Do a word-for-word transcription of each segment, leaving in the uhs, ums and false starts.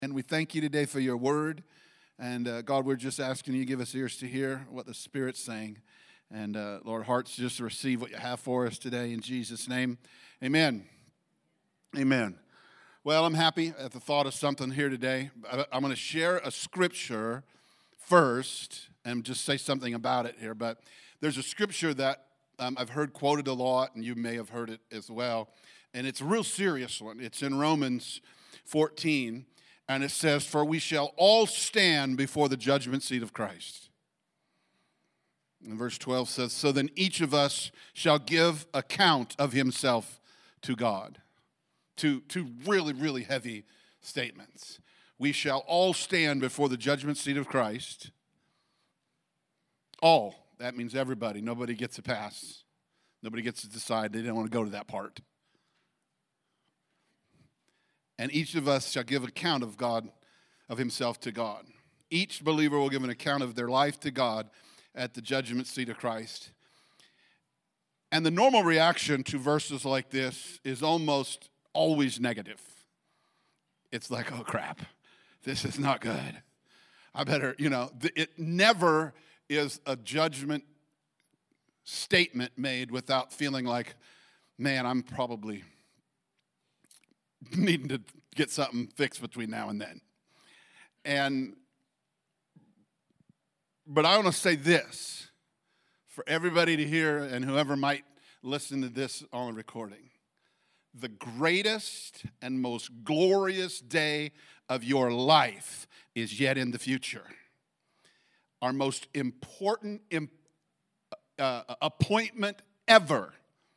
And we thank you today for your word. And uh, God, we're just asking you to give us ears to hear what the Spirit's saying. And uh, Lord, hearts just to receive what you have for us today in Jesus' name. Amen. Amen. Well, I'm happy at the thought of something here today. I'm going to share a scripture first and just say something about it here. But there's a scripture that um, I've heard quoted a lot, and you may have heard it as well. And it's a real serious one. It's in Romans fourteen. And it says, "For we shall all stand before the judgment seat of Christ." And verse twelve says, "So then each of us shall give account of himself to God." Two, two really, really heavy statements. We shall all stand before the judgment seat of Christ. All. That means everybody. Nobody gets a pass. Nobody gets to decide. They didn't want to go to that part. And each of us shall give account of God, of himself to God. Each believer will give an account of their life to God at the judgment seat of Christ. And the normal reaction to verses like this is almost always negative. It's like, oh crap, this is not good. I better, you know, it never is a judgment statement made without feeling like, man, I'm probably needing to get something fixed between now and then. And, but I want to say this for everybody to hear and whoever might listen to this on the recording. The greatest and most glorious day of your life is yet in the future. Our most important uh, appointment ever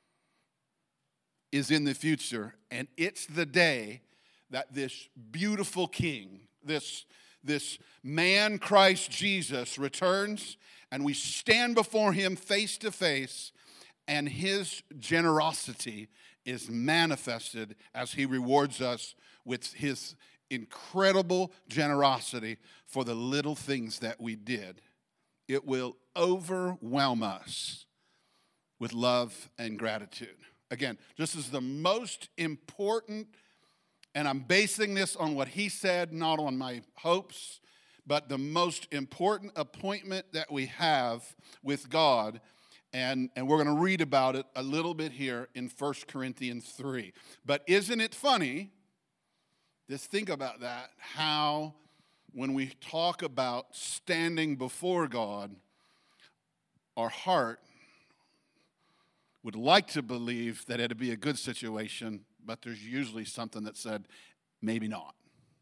is in the future, and it's the day that this beautiful King, this, this man Christ Jesus returns, and we stand before him face to face, and his generosity is manifested as he rewards us with his incredible generosity for the little things that we did. It will overwhelm us with love and gratitude. Again, this is the most important, and I'm basing this on what he said, not on my hopes, but the most important appointment that we have with God. And, and we're going to read about it a little bit here in First Corinthians three. But isn't it funny, just think about that, how when we talk about standing before God, our heart would like to believe that it'd be a good situation, but there's usually something that said, maybe not.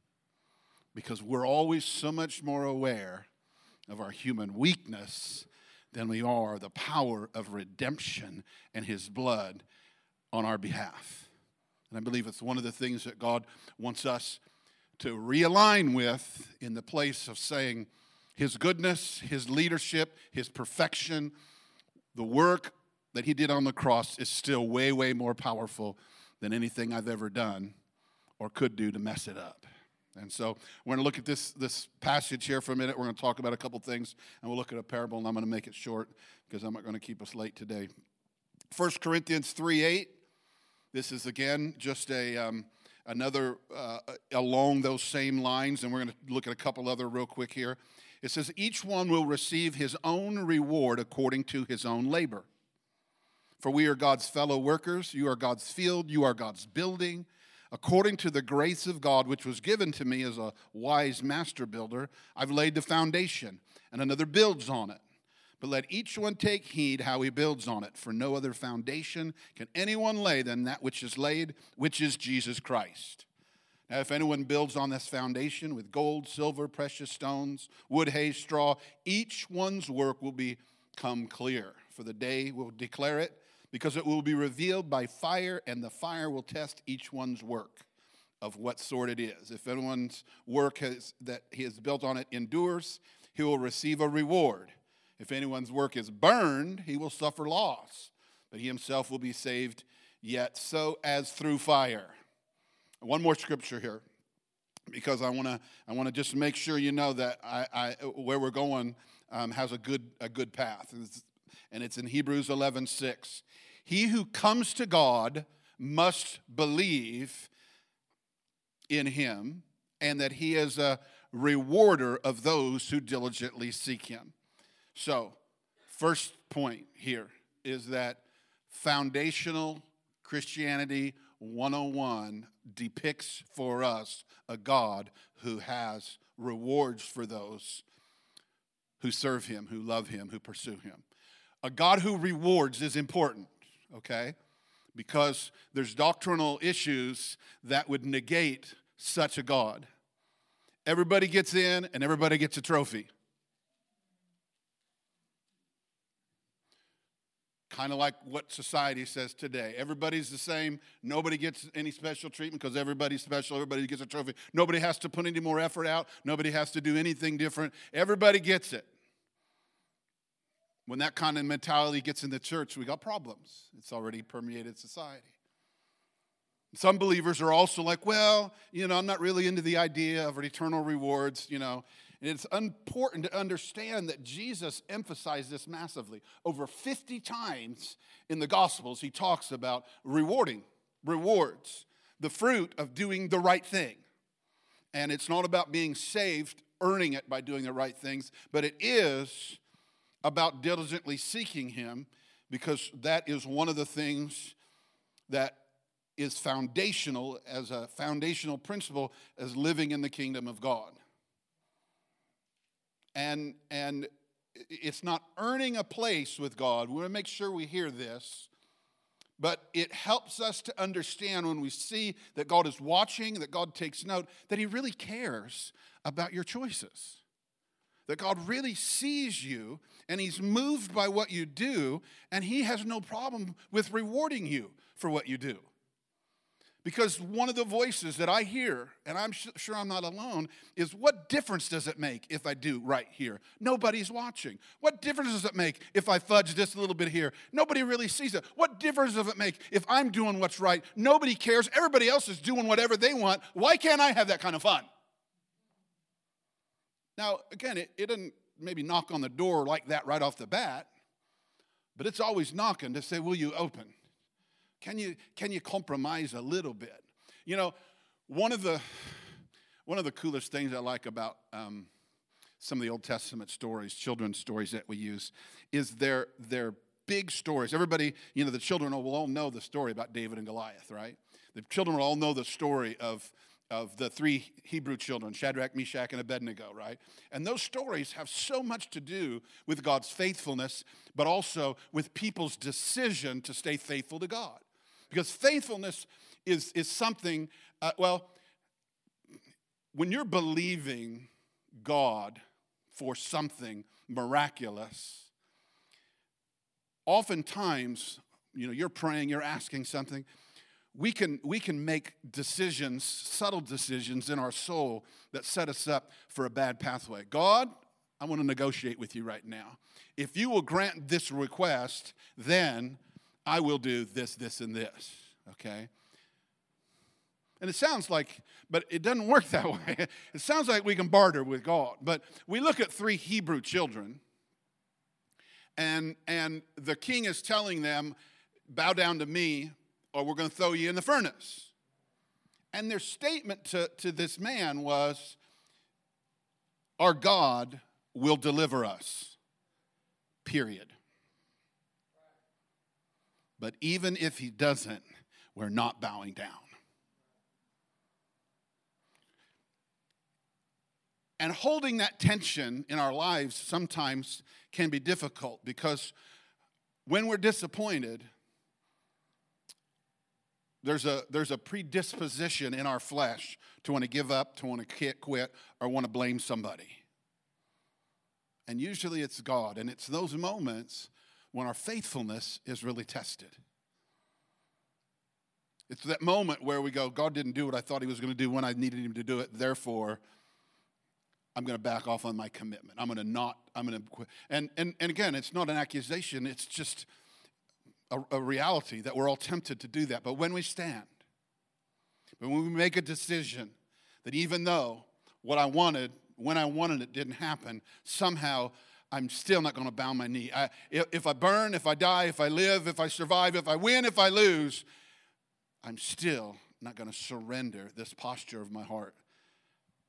Because we're always so much more aware of our human weakness than we are the power of redemption and his blood on our behalf. And I believe it's one of the things that God wants us to realign with in the place of saying his goodness, his leadership, his perfection, the work that he did on the cross is still way, way more powerful than anything I've ever done or could do to mess it up. And so we're going to look at this, this passage here for a minute. We're going to talk about a couple things, and we'll look at a parable, and I'm going to make it short because I'm not going to keep us late today. First Corinthians three eight. This is, again, just a um, another uh, along those same lines, and we're going to look at a couple other real quick here. It says, each one will receive his own reward according to his own labor. For we are God's fellow workers. You are God's field. You are God's building. According to the grace of God, which was given to me as a wise master builder, I've laid the foundation, and another builds on it. But let each one take heed how he builds on it. For no other foundation can anyone lay than that which is laid, which is Jesus Christ. Now, if anyone builds on this foundation with gold, silver, precious stones, wood, hay, straw, each one's work will become clear. For the day will declare it, because it will be revealed by fire, and the fire will test each one's work of what sort it is. If anyone's work has, that he has built on it endures, he will receive a reward. If anyone's work is burned, he will suffer loss, but he himself will be saved, yet so as through fire. One more scripture here, because I want to I want to just make sure you know that I, I where we're going um, has a good a good path, and it's in Hebrews eleven six. He who comes to God must believe in him and that he is a rewarder of those who diligently seek him. So, first point here is that foundational Christianity one oh one depicts for us a God who has rewards for those who serve him, who love him, who pursue him. A God who rewards is important, okay? Because there's doctrinal issues that would negate such a God. Everybody gets in and everybody gets a trophy. Kind of like what society says today. Everybody's the same. Nobody gets any special treatment because everybody's special. Everybody gets a trophy. Nobody has to put any more effort out. Nobody has to do anything different. Everybody gets it. When that kind of mentality gets in the church, we got problems. It's already permeated society. Some believers are also like, well, you know, I'm not really into the idea of eternal rewards, you know. And it's important to understand that Jesus emphasized this massively. Over fifty times in the Gospels, he talks about rewarding, rewards, the fruit of doing the right thing. And it's not about being saved, earning it by doing the right things, but it is about diligently seeking him, because that is one of the things that is foundational, as a foundational principle, as living in the kingdom of God. And, and it's not earning a place with God. We want to make sure we hear this. But it helps us to understand when we see that God is watching, that God takes note, that he really cares about your choices. That God really sees you, and he's moved by what you do, and he has no problem with rewarding you for what you do. Because one of the voices that I hear, and I'm sure I'm not alone, is what difference does it make if I do right here? Nobody's watching. What difference does it make if I fudge this a little bit here? Nobody really sees it. What difference does it make if I'm doing what's right? Nobody cares. Everybody else is doing whatever they want. Why can't I have that kind of fun? Now, again, it, it doesn't maybe knock on the door like that right off the bat, but it's always knocking to say, will you open? Can you, can you compromise a little bit? You know, one of the, one of the coolest things I like about um, some of the Old Testament stories, children's stories that we use, is their, their big stories. Everybody, you know, the children will all know the story about David and Goliath, right? The children will all know the story of, of the three Hebrew children, Shadrach, Meshach, and Abednego, right? And those stories have so much to do with God's faithfulness, but also with people's decision to stay faithful to God. Because faithfulness is, is something, uh, well, when you're believing God for something miraculous, oftentimes, you know, you're praying, you're asking something, we can, we can make decisions, subtle decisions in our soul that set us up for a bad pathway. God, I want to negotiate with you right now. If you will grant this request, then I will do this, this, and this, okay? And it sounds like, but it doesn't work that way. It sounds like we can barter with God. But we look at three Hebrew children, and, and the king is telling them, bow down to me, or we're going to throw you in the furnace. And their statement to, to this man was, our God will deliver us, period. But even if he doesn't, we're not bowing down. And holding that tension in our lives sometimes can be difficult, because when we're disappointed, there's a, there's a predisposition in our flesh to want to give up, to want to quit, or want to blame somebody. And usually it's God, and it's those moments when our faithfulness is really tested. It's that moment where we go, God didn't do what I thought he was going to do when I needed him to do it, therefore, I'm going to back off on my commitment. I'm going to not, I'm going to quit. And, and, and again, it's not an accusation, it's just a, a reality that we're all tempted to do that. But when we stand, but when we make a decision that even though what I wanted, when I wanted it didn't happen, somehow I'm still not going to bow my knee. I, if I burn, if I die, if I live, if I survive, if I win, if I lose, I'm still not going to surrender this posture of my heart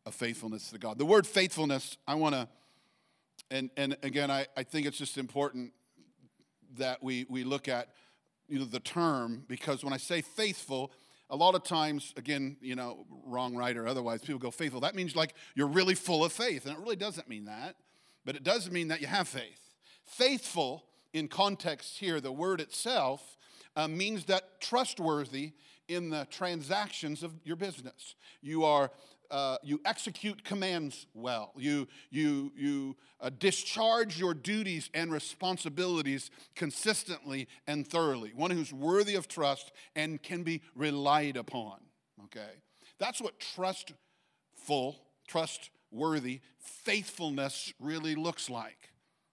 of faithfulness to God. The word faithfulness, I want to, and, and again, I, I think it's just important that we, we look at, you know, the term, because when I say faithful, a lot of times, again, you know, wrong, right, or otherwise, people go faithful. That means like you're really full of faith, and it really doesn't mean that, but it does mean that you have faith. Faithful, in context here, the word itself uh, means that trustworthy in the transactions of your business. You are uh, you execute commands well. You you you uh, discharge your duties and responsibilities consistently and thoroughly. One who's worthy of trust and can be relied upon. Okay, that's what trustful, trustworthy, faithfulness really looks like.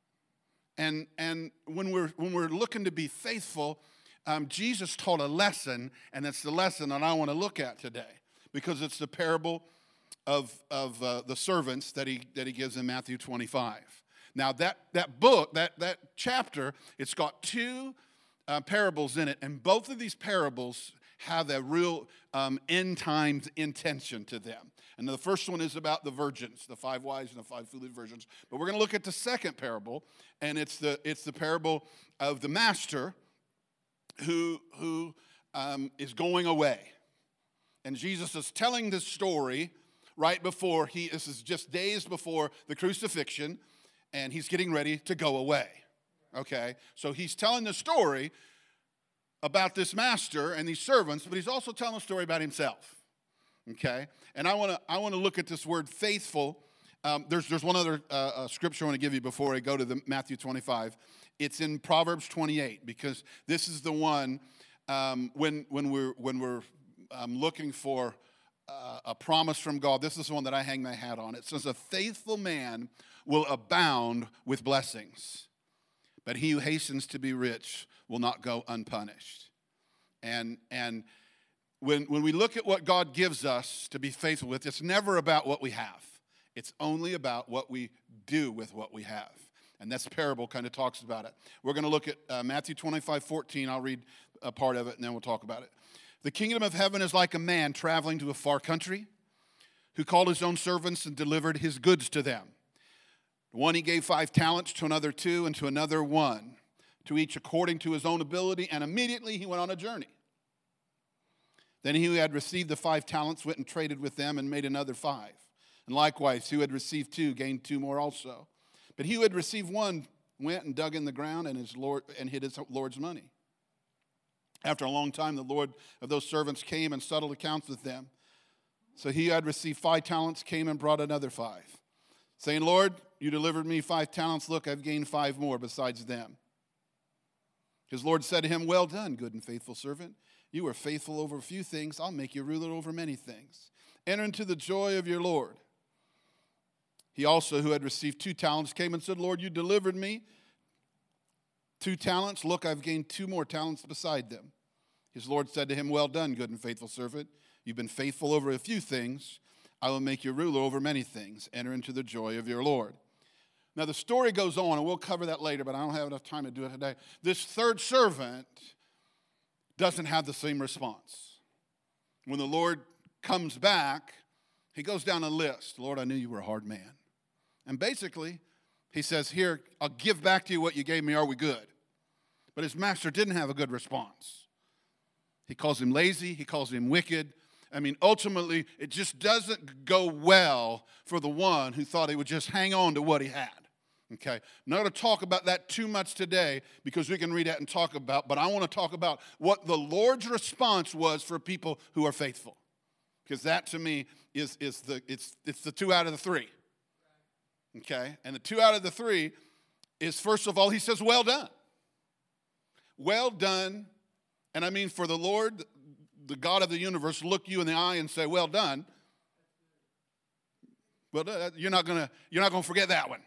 And and when we're when we're looking to be faithful, um, Jesus taught a lesson, and that's the lesson that I want to look at today, because it's the parable of of uh, the servants that he that he gives in Matthew twenty-five. Now that that book, that that chapter, it's got two uh, parables in it, and both of these parables have a real um, end times intention to them. And the first one is about the virgins, the five wise and the five foolish virgins. But we're going to look at the second parable, and it's the it's the parable of the master who who um, is going away. And Jesus is telling this story right before he. This is just days before the crucifixion, and he's getting ready to go away. Okay, so he's telling the story about this master and these servants, but he's also telling a story about himself. Okay, and I want to I want to look at this word faithful. Um, there's there's one other uh, uh, scripture I want to give you before I go to the Matthew twenty-five. It's in Proverbs twenty-eight, because this is the one um, when when we're when we're um, looking for uh, a promise from God. This is the one that I hang my hat on. It says, "A faithful man will abound with blessings, but he who hastens to be rich will not go unpunished." And and When, when we look at what God gives us to be faithful with, it's never about what we have. It's only about what we do with what we have. And this parable kind of talks about it. We're going to look at uh, Matthew twenty-five fourteen. I'll read a part of it, and then we'll talk about it. "The kingdom of heaven is like a man traveling to a far country, who called his own servants and delivered his goods to them. To one he gave five talents, to another two, and to another one, to each according to his own ability, and immediately he went on a journey. Then he who had received the five talents went and traded with them and made another five. And likewise, he who had received two gained two more also. But he who had received one went and dug in the ground and his Lord and hid his Lord's money. After a long time, the Lord of those servants came and settled accounts with them. So he who had received five talents came and brought another five, saying, 'Lord, you delivered me five talents. Look, I've gained five more besides them.' His Lord said to him, 'Well done, good and faithful servant. You were faithful over a few things. I'll make you ruler over many things. Enter into the joy of your Lord.' He also, who had received two talents, came and said, 'Lord, you delivered me two talents. Look, I've gained two more talents beside them.' His Lord said to him, 'Well done, good and faithful servant. You've been faithful over a few things. I will make you ruler over many things. Enter into the joy of your Lord.'" Now, the story goes on, and we'll cover that later, but I don't have enough time to do it today. This third servant doesn't have the same response. When the Lord comes back, he goes down a list. "Lord, I knew you were a hard man." And basically, he says, "Here, I'll give back to you what you gave me. Are we good?" But his master didn't have a good response. He calls him lazy. He calls him wicked. I mean, ultimately, it just doesn't go well for the one who thought he would just hang on to what he had. Okay, I'm not going to talk about that too much today, because we can read that and talk about, but I want to talk about what the Lord's response was for people who are faithful. Because that to me is, is the it's it's the two out of the three. Okay, and the two out of the three is, first of all, he says, "Well done." Well done. And I mean, for the Lord, the God of the universe, look you in the eye and say, "Well done." Well, you're not gonna you're not gonna forget that one.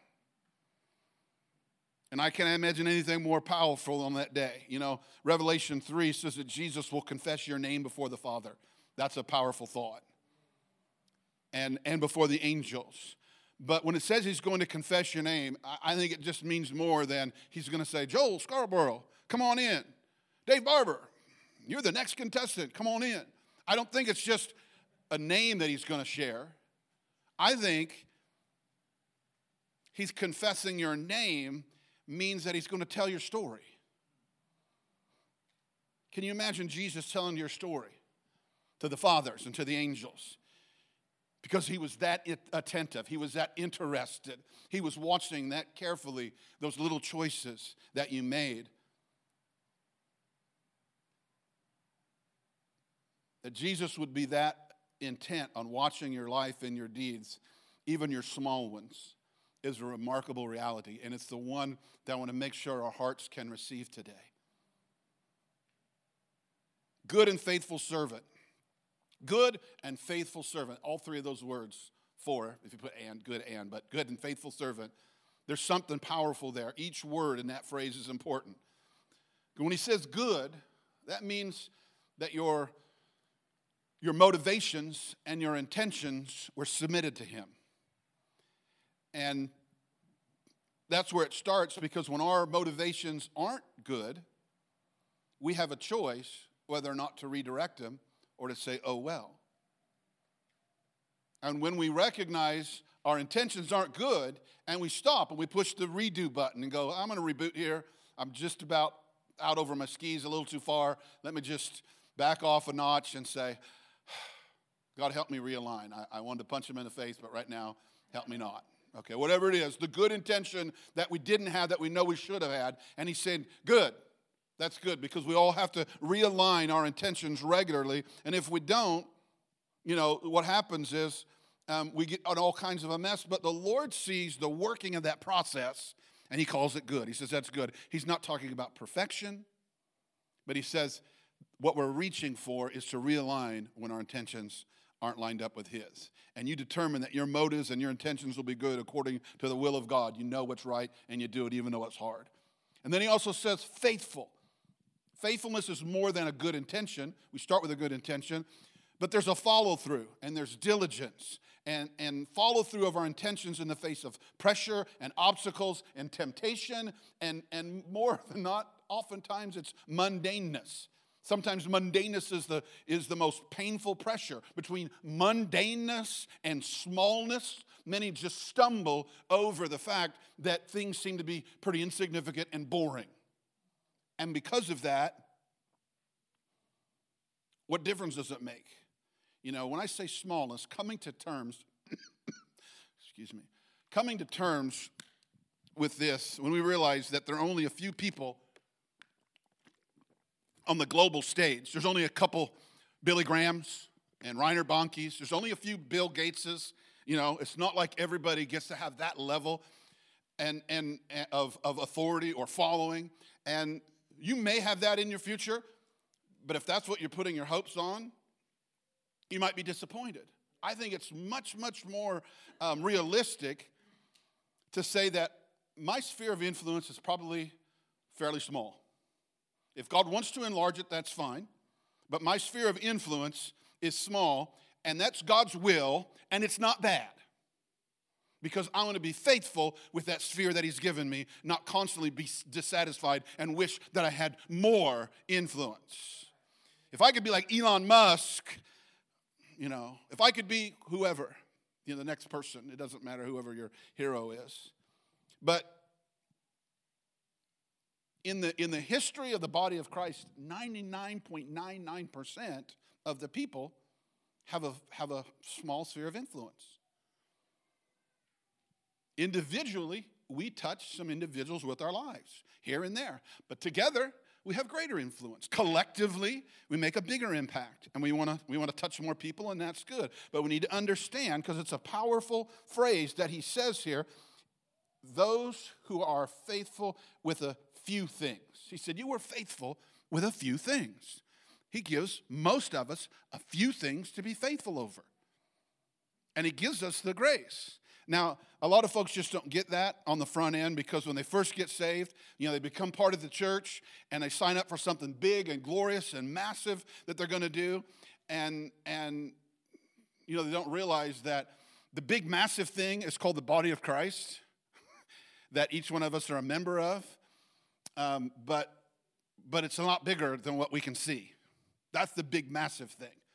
And I can't imagine anything more powerful on that day. You know, Revelation three says that Jesus will confess your name before the Father. That's a powerful thought. And, and before the angels. But when it says he's going to confess your name, I, I think it just means more than he's going to say, "Joel Scarborough, come on in. Dave Barber, you're the next contestant. Come on in." I don't think it's just a name that he's going to share. I think he's confessing your name means that he's going to tell your story. Can you imagine Jesus telling your story to the fathers and to the angels? Because he was that attentive. He was that interested. He was watching that carefully, those little choices that you made. That Jesus would be that intent on watching your life and your deeds, even your small ones, is a remarkable reality. And it's the one that I want to make sure our hearts can receive today. Good and faithful servant. Good and faithful servant. All three of those words, four, if you put and, good and, but good and faithful servant. There's something powerful there. Each word in that phrase is important. When he says good, that means that your, your motivations and your intentions were submitted to him. And that's where it starts, because when our motivations aren't good, we have a choice whether or not to redirect them or to say, oh, well. And when we recognize our intentions aren't good and we stop and we push the redo button and go, I'm going to reboot here. I'm just about out over my skis a little too far. Let me just back off a notch and say, God, help me realign. I, I wanted to punch him in the face, but right now, help me not. Okay, whatever it is, the good intention that we didn't have that we know we should have had. And he said, good. That's good, because we all have to realign our intentions regularly. And if we don't, you know, what happens is um, we get on all kinds of a mess. But the Lord sees the working of that process, and he calls it good. He says that's good. He's not talking about perfection, but he says what we're reaching for is to realign when our intentions aren't lined up with his. And you determine that your motives and your intentions will be good according to the will of God. You know what's right, and you do it even though it's hard. And then he also says faithful. Faithfulness is more than a good intention. We start with a good intention, but there's a follow-through, and there's diligence, and, and follow-through of our intentions in the face of pressure and obstacles and temptation, and, and more than not, oftentimes it's mundaneness. Sometimes mundaneness is the, is the most painful pressure. Between mundaneness and smallness, many just stumble over the fact that things seem to be pretty insignificant and boring. And because of that, what difference does it make? You know, when I say smallness, coming to terms, excuse me, coming to terms with this, when we realize that there are only a few people on the global stage, there's only a couple Billy Grahams and Reiner Bonnke's, there's only a few Bill Gateses, you know, it's not like everybody gets to have that level and, and, and of, of authority or following, and you may have that in your future, but if that's what you're putting your hopes on, you might be disappointed. I think it's much, much more um, realistic to say that my sphere of influence is probably fairly small. If God wants to enlarge it, that's fine. But my sphere of influence is small, and that's God's will, and it's not bad. Because I want to be faithful with that sphere that he's given me, not constantly be dissatisfied and wish that I had more influence. If I could be like Elon Musk, you know, if I could be whoever, you know, the next person, it doesn't matter whoever your hero is. But in the, in the history of the body of Christ, ninety-nine point nine nine percent of the people have a, have a small sphere of influence. Individually, we touch some individuals with our lives, here and there. But together, we have greater influence. Collectively, we make a bigger impact. And we want to we want to touch more people, and that's good. But we need to understand, because it's a powerful phrase that he says here, those who are faithful with a few things. He said, you were faithful with a few things. He gives most of us a few things to be faithful over. And he gives us the grace. Now, a lot of folks just don't get that on the front end, because when they first get saved, you know, they become part of the church and they sign up for something big and glorious and massive that they're going to do. And, and, you know, they don't realize that the big, massive thing is called the body of Christ, that each one of us are a member of. Um, but, but it's a lot bigger than what we can see. That's the big, massive thing.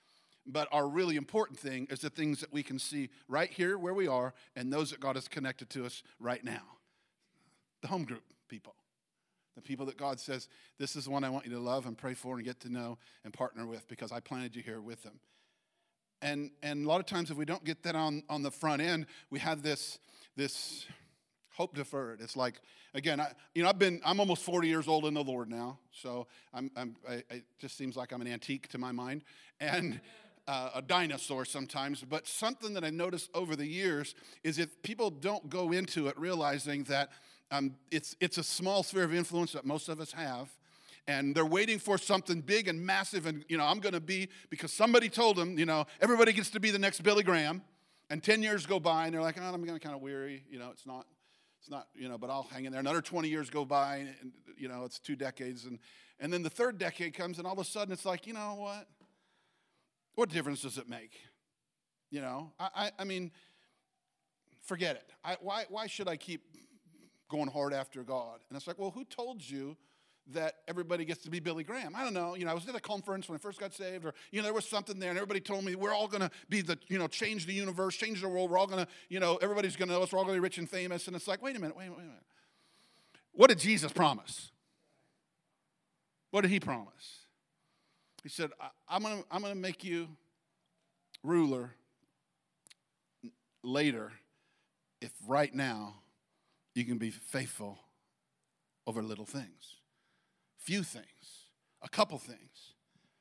But our really important thing is the things that we can see right here where we are and those that God has connected to us right now. The home group people. The people that God says, this is the one I want you to love and pray for and get to know and partner with because I planted you here with them. And and a lot of times if we don't get that on, on the front end, we have this, this hope deferred. It's like, again, I, you know, I've been, I'm almost forty years old in the Lord now. So I'm, I'm I, it just seems like I'm an antique to my mind. And uh, a dinosaur sometimes. But something that I noticed over the years is if people don't go into it realizing that um, it's it's a small sphere of influence that most of us have. And they're waiting for something big and massive, and, you know, I'm going to be, because somebody told them, you know, everybody gets to be the next Billy Graham. And ten years go by, and they're like, oh, I'm going to kind of weary. You know, it's not, it's not, you know, but I'll hang in there. Another twenty years go by, and, you know, it's two decades. And, and then the third decade comes, and all of a sudden it's like, you know what? What difference does it make? You know, I, I, I mean, forget it. I, why, why should I keep going hard after God? And it's like, well, who told you that everybody gets to be Billy Graham? I don't know. You know, I was at a conference when I first got saved, or, you know, there was something there, and everybody told me we're all going to be the, you know, change the universe, change the world. We're all going to, you know, everybody's going to know us. We're all going to be rich and famous. And it's like, wait a minute, wait, wait a minute. What did Jesus promise? What did he promise? He said, I, I'm going to I'm going to make you ruler later if right now you can be faithful over little things. Few things, a couple things.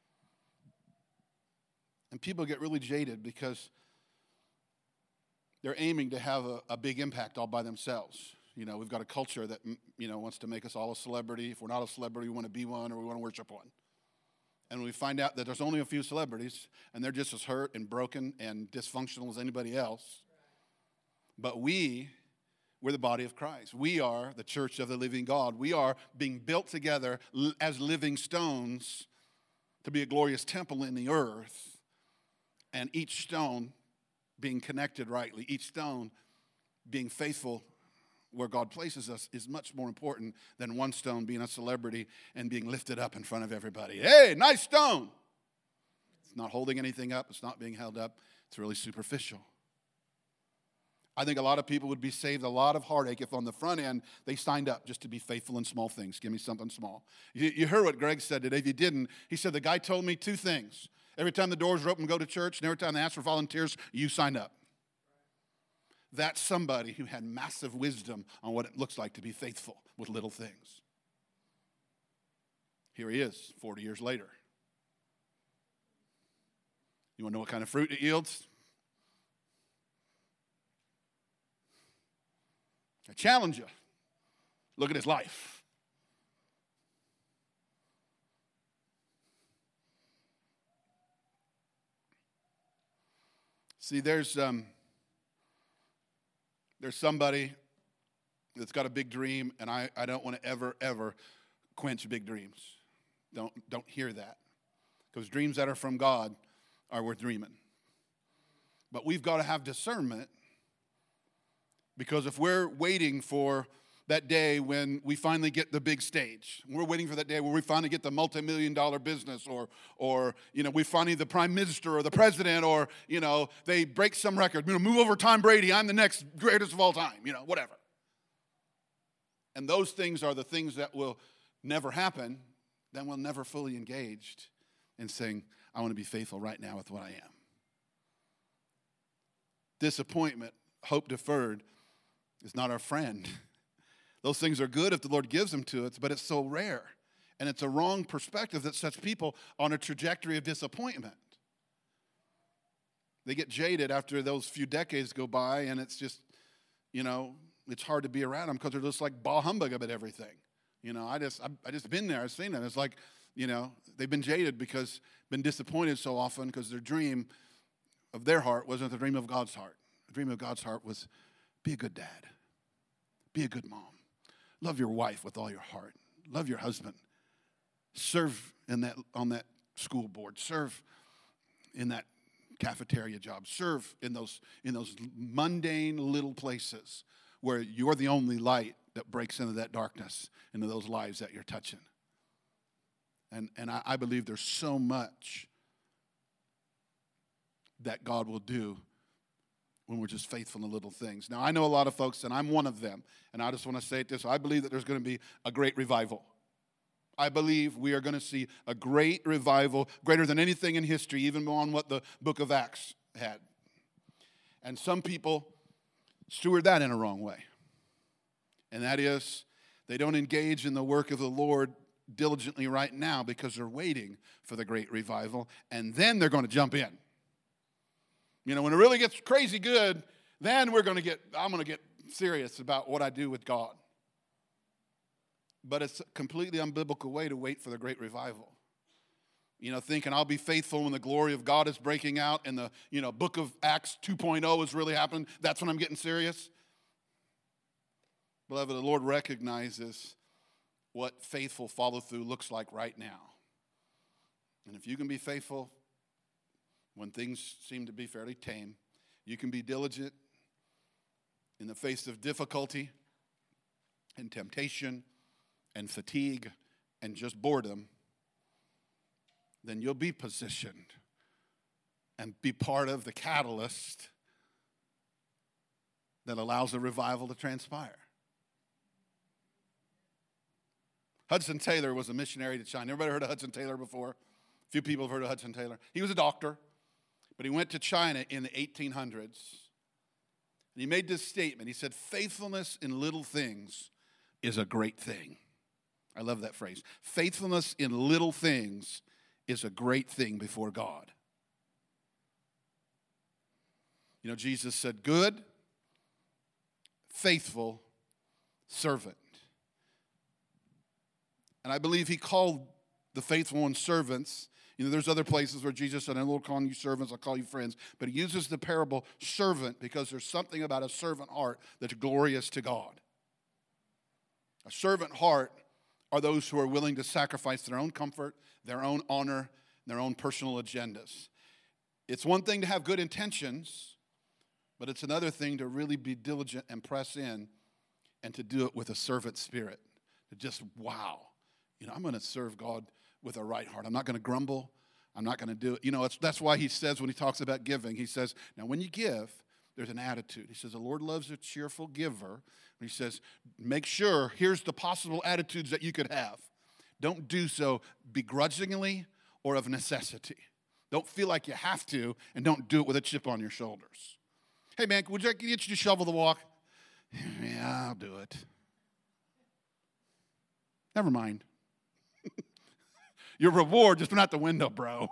And people get really jaded because they're aiming to have a, a big impact all by themselves. You know, we've got a culture that, you know, wants to make us all a celebrity. If we're not a celebrity, we want to be one, or we want to worship one. And we find out that there's only a few celebrities, and they're just as hurt and broken and dysfunctional as anybody else. But we... We're the body of Christ. We are the church of the living God. We are being built together as living stones to be a glorious temple in the earth. And each stone being connected rightly, each stone being faithful where God places us is much more important than one stone being a celebrity and being lifted up in front of everybody. Hey, nice stone. It's not holding anything up. It's not being held up. It's really superficial. I think a lot of people would be saved a lot of heartache if on the front end they signed up just to be faithful in small things. Give me something small. You, you heard what Greg said today. If you didn't, he said the guy told me two things. Every time the doors are open, go to church, and every time they ask for volunteers, you sign up. That's somebody who had massive wisdom on what it looks like to be faithful with little things. Here he is, forty years later. You want to know what kind of fruit it yields? I challenge you. Look at his life. See, there's um, there's somebody that's got a big dream, and I, I don't want to ever, ever quench big dreams. Don't, don't hear that. Because dreams that are from God are worth dreaming. But we've got to have discernment. Because if we're waiting for that day when we finally get the big stage, we're waiting for that day where we finally get the multi-million dollar business, or, or you know, we finally the prime minister or the president, or, you know, they break some record. You know, move over Tom Brady, I'm the next greatest of all time, you know, whatever. And those things are the things that will never happen. Then we're never fully engaged in saying, I want to be faithful right now with what I am. Disappointment, hope deferred, is not our friend. Those things are good if the Lord gives them to us, but it's so rare. And it's a wrong perspective that sets people on a trajectory of disappointment. They get jaded after those few decades go by, and it's just, you know, it's hard to be around them because they're just like bah humbug about everything. You know, I just, I just been there, I've seen them. It's like, you know, they've been jaded because, been disappointed so often because their dream of their heart wasn't the dream of God's heart. The dream of God's heart was, be a good dad. Be a good mom. Love your wife with all your heart. Love your husband. Serve in that on that school board. Serve in that cafeteria job. Serve in those in those mundane little places where you're the only light that breaks into that darkness, into those lives that you're touching. And and I, I believe there's so much that God will do when we're just faithful in the little things. Now, I know a lot of folks, and I'm one of them, and I just want to say it this, I believe that there's going to be a great revival. I believe we are going to see a great revival, greater than anything in history, even beyond what the book of Acts had. And some people steward that in a wrong way. And that is, they don't engage in the work of the Lord diligently right now because they're waiting for the great revival, and then they're going to jump in. You know, when it really gets crazy good, then we're going to get, I'm going to get serious about what I do with God. But it's a completely unbiblical way to wait for the great revival. You know, thinking I'll be faithful when the glory of God is breaking out and the, you know, book of Acts two point oh is really happening. That's when I'm getting serious. Beloved, the Lord recognizes what faithful follow-through looks like right now. And if you can be faithful when things seem to be fairly tame, you can be diligent in the face of difficulty and temptation and fatigue and just boredom, then you'll be positioned and be part of the catalyst that allows a revival to transpire. Hudson Taylor was a missionary to China. Everybody heard of Hudson Taylor before? A few people have heard of Hudson Taylor. He was a doctor, but he went to China in the eighteen hundreds. And he made this statement. He said, faithfulness in little things is a great thing. I love that phrase. Faithfulness in little things is a great thing before God. You know, Jesus said, good, faithful servant. And I believe he called the faithful ones servants. You know, there's other places where Jesus said, I will call you servants, I'll call you friends. But he uses the parable servant because there's something about a servant heart that's glorious to God. A servant heart are those who are willing to sacrifice their own comfort, their own honor, their own personal agendas. It's one thing to have good intentions, but it's another thing to really be diligent and press in and to do it with a servant spirit. To just, wow, you know, I'm going to serve God with a right heart. I'm not going to grumble. I'm not going to do it. You know, it's, that's why he says when he talks about giving, he says, now when you give, there's an attitude. He says, the Lord loves a cheerful giver. And he says, make sure, here's the possible attitudes that you could have. Don't do so begrudgingly or of necessity. Don't feel like you have to, and don't do it with a chip on your shoulders. Hey, man, would you get you to shovel the walk? Yeah, I'll do it. Never mind. Your reward just went out the window, bro.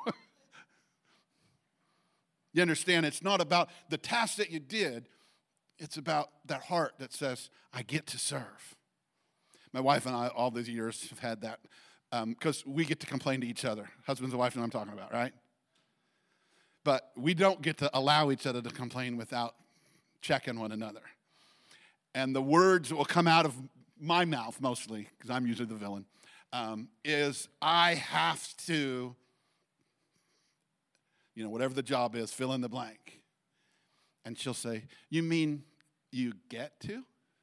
You understand, it's not about the task that you did. It's about that heart that says, I get to serve. My wife and I, all these years, have had that because um, we get to complain to each other. Husbands and wives know what I'm talking about, right? But we don't get to allow each other to complain without checking one another. And the words that will come out of my mouth mostly, because I'm usually the villain, um, is I have to, you know, whatever the job is, fill in the blank. And she'll say, you mean you get to?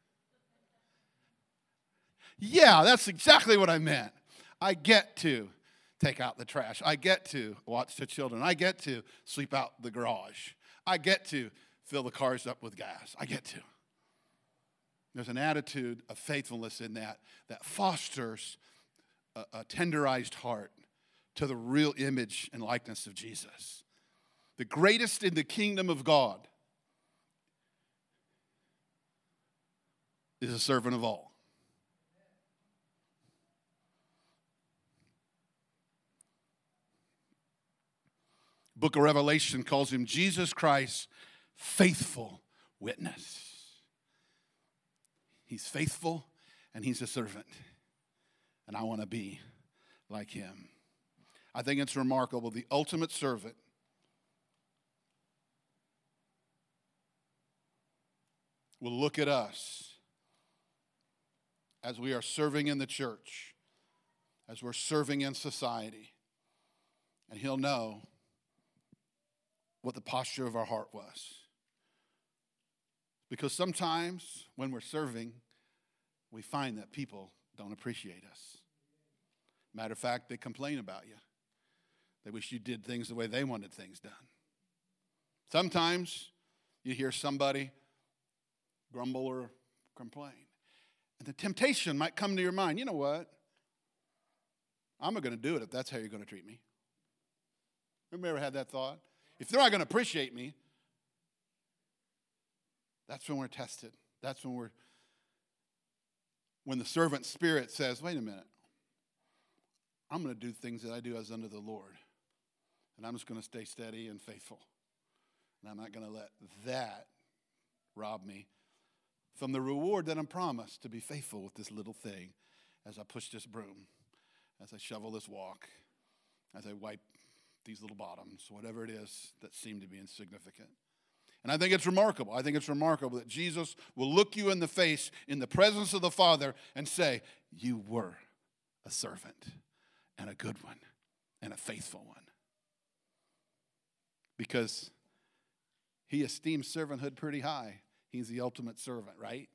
Yeah, that's exactly what I meant. I get to take out the trash. I get to watch the children. I get to sweep out the garage. I get to fill the cars up with gas. I get to. There's an attitude of faithfulness in that that fosters a, a tenderized heart to the real image and likeness of Jesus. The greatest in the kingdom of God is a servant of all. Book of Revelation calls him Jesus Christ, faithful witness. He's faithful and he's a servant. And I want to be like him. I think it's remarkable. The ultimate servant will look at us as we are serving in the church, as we're serving in society, and he'll know what the posture of our heart was. Because sometimes when we're serving, we find that people don't appreciate us. Matter of fact, they complain about you. They wish you did things the way they wanted things done. Sometimes you hear somebody grumble or complain. And the temptation might come to your mind, you know what? I'm not going to do it if that's how you're going to treat me. Have you ever had that thought? If they're not going to appreciate me, that's when we're tested. That's when we're, when the servant spirit says, wait a minute, I'm going to do things that I do as under the Lord. And I'm just going to stay steady and faithful. And I'm not going to let that rob me from the reward that I'm promised to be faithful with this little thing as I push this broom, as I shovel this walk, as I wipe these little bottoms, whatever it is that seem to be insignificant. And I think it's remarkable. I think it's remarkable that Jesus will look you in the face in the presence of the Father and say, you were a servant and a good one and a faithful one. Because he esteems servanthood pretty high. He's the ultimate servant, right?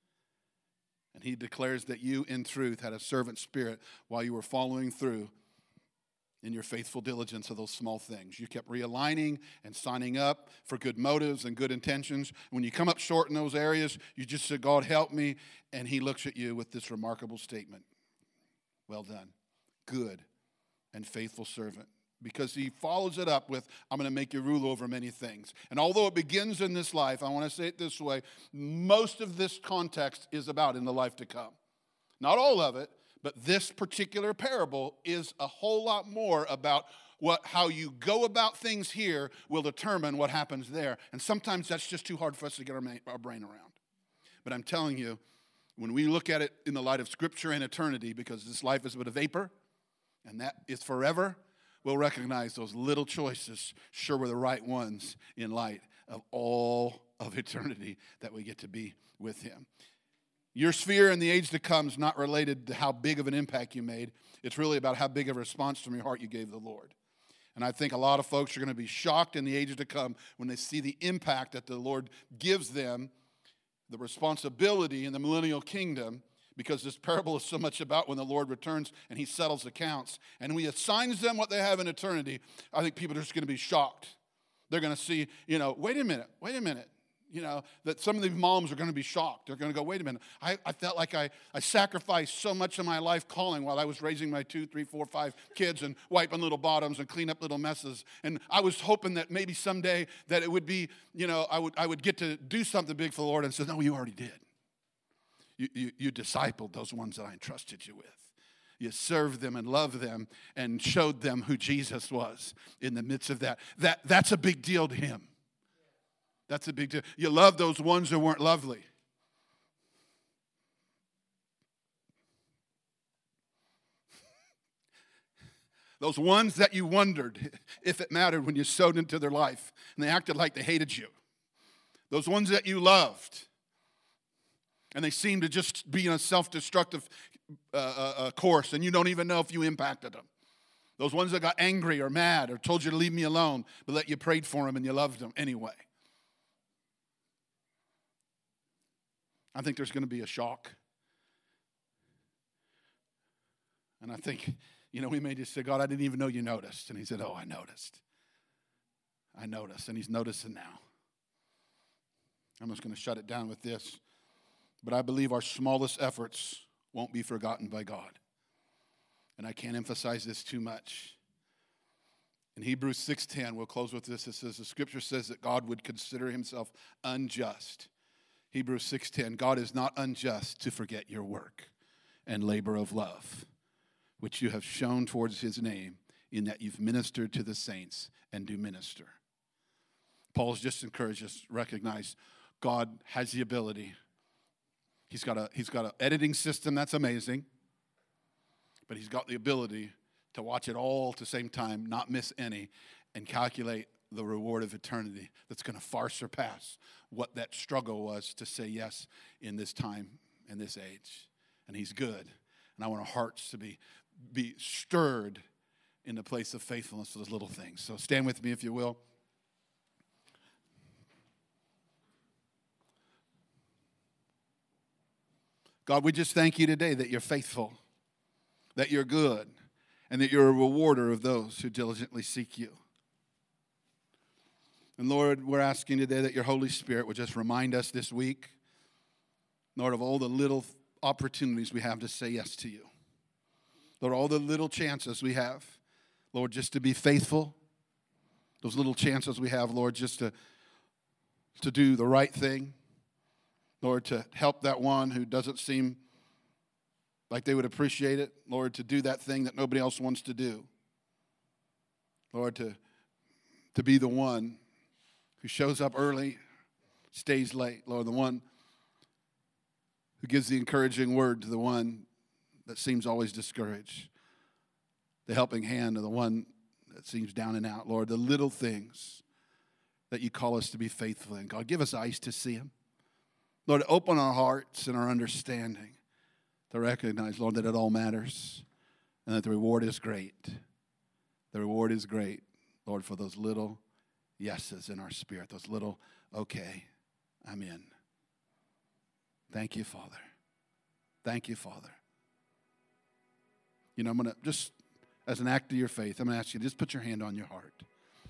And he declares that you, in truth, had a servant spirit while you were following through in your faithful diligence of those small things. You kept realigning and signing up for good motives and good intentions. When you come up short in those areas, you just said, God, help me. And he looks at you with this remarkable statement. Well done, good and faithful servant. Because he follows it up with, I'm going to make you rule over many things. And although it begins in this life, I want to say it this way, most of this context is about in the life to come. Not all of it, but this particular parable is a whole lot more about what how you go about things here will determine what happens there. And sometimes that's just too hard for us to get our, our brain around. But I'm telling you, when we look at it in the light of Scripture and eternity, because this life is but a vapor, and that is forever, we'll recognize those little choices sure were the right ones in light of all of eternity that we get to be with him. Your sphere in the age to come is not related to how big of an impact you made. It's really about how big of a response from your heart you gave the Lord. And I think a lot of folks are going to be shocked in the age to come when they see the impact that the Lord gives them, the responsibility in the millennial kingdom, because this parable is so much about when the Lord returns and he settles accounts and he assigns them what they have in eternity. I think people are just going to be shocked. They're going to see, you know, wait a minute, wait a minute. You know, that some of these moms are going to be shocked. They're going to go, wait a minute. I, I felt like I, I sacrificed so much of my life calling while I was raising my two, three, four, five kids and wiping little bottoms and clean up little messes. And I was hoping that maybe someday that it would be, you know, I would I would get to do something big for the Lord. And said, no, you already did. You, you, you discipled those ones that I entrusted you with. You served them and loved them and showed them who Jesus was in the midst of that. That that's a big deal to him. That's a big deal. You love those ones that weren't lovely. Those ones that you wondered if it mattered when you sowed into their life and they acted like they hated you. Those ones that you loved and they seemed to just be in a self-destructive uh, uh, course and you don't even know if you impacted them. Those ones that got angry or mad or told you to leave me alone, but that you prayed for them and you loved them anyway. I think there's going to be a shock. And I think, you know, we may just say, God, I didn't even know you noticed. And he said, oh, I noticed. I noticed. And he's noticing now. I'm just going to shut it down with this. But I believe our smallest efforts won't be forgotten by God. And I can't emphasize this too much. In Hebrews six ten, we'll close with this. It says, the scripture says that God would consider himself unjust. Hebrews six ten, God is not unjust to forget your work and labor of love, which you have shown towards his name in that you've ministered to the saints and do minister. Paul's just encouraged us to recognize God has the ability. He's got a he's got an editing system that's amazing, but he's got the ability to watch it all at the same time, not miss any, and calculate the reward of eternity that's going to far surpass what that struggle was to say yes in this time and this age. And he's good. And I want our hearts to be, be stirred in the place of faithfulness to those little things. So stand with me if you will. God, we just thank you today that you're faithful, that you're good, and that you're a rewarder of those who diligently seek you. And Lord, we're asking today that your Holy Spirit would just remind us this week, Lord, of all the little opportunities we have to say yes to you. Lord, all the little chances we have, Lord, just to be faithful. Those little chances we have, Lord, just to, to do the right thing. Lord, to help that one who doesn't seem like they would appreciate it. Lord, to do that thing that nobody else wants to do. Lord, to, to be the one who shows up early, stays late. Lord, the one who gives the encouraging word to the one that seems always discouraged. The helping hand to the one that seems down and out. Lord, the little things that you call us to be faithful in. God, give us eyes to see them. Lord, open our hearts and our understanding to recognize, Lord, that it all matters and that the reward is great. The reward is great, Lord, for those little yeses in our spirit, those little, okay, I'm in. Thank you, Father. Thank you, Father. You know, I'm going to just, as an act of your faith, I'm going to ask you to just put your hand on your heart.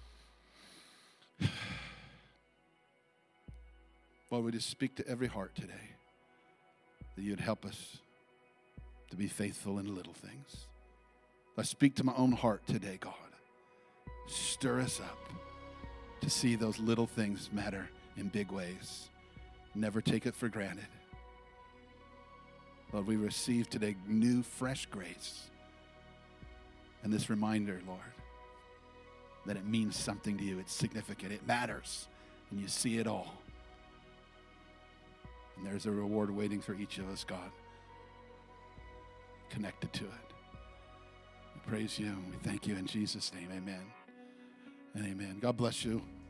Lord, we just speak to every heart today that you'd help us to be faithful in little things. I speak to my own heart today, God. Stir us up to see those little things matter in big ways. Never take it for granted. Lord, we receive today new, fresh grace. And this reminder, Lord, that it means something to you. It's significant. It matters. And you see it all. And there's a reward waiting for each of us, God, connected to it. We praise you and we thank you in Jesus' name. Amen and amen. God bless you.